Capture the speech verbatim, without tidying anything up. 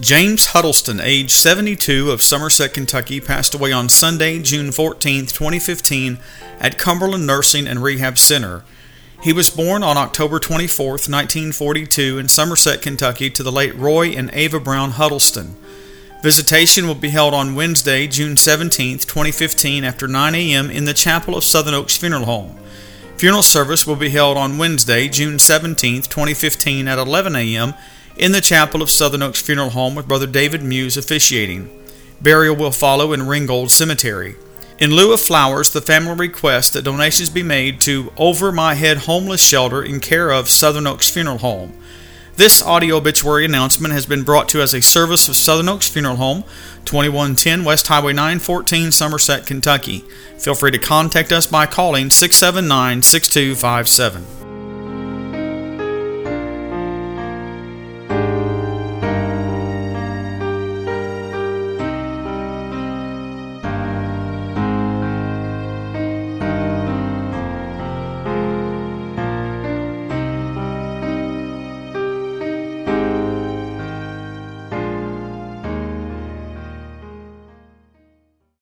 James Huddleston, age seventy-two, of Somerset, Kentucky, passed away on Sunday, June fourteenth, twenty fifteen, at Cumberland Nursing and Rehab Center. He was born on October twenty-fourth, nineteen forty-two, in Somerset, Kentucky, to the late Roy and Ava Brown Huddleston. Visitation will be held on Wednesday, June seventeenth, twenty fifteen, after nine a.m. in the chapel of Southern Oaks Funeral Home. Funeral service will be held on Wednesday, June seventeenth, twenty fifteen, at eleven a.m. in the chapel of Southern Oaks Funeral Home, with Brother David Muse officiating. Burial will follow in Ringgold Cemetery. In lieu of flowers, the family requests that donations be made to Over My Head Homeless Shelter in care of Southern Oaks Funeral Home. This audio obituary announcement has been brought to you as a service of Southern Oaks Funeral Home, twenty-one ten West Highway nine fourteen, Somerset, Kentucky. Feel free to contact us by calling six seven nine, six two five seven.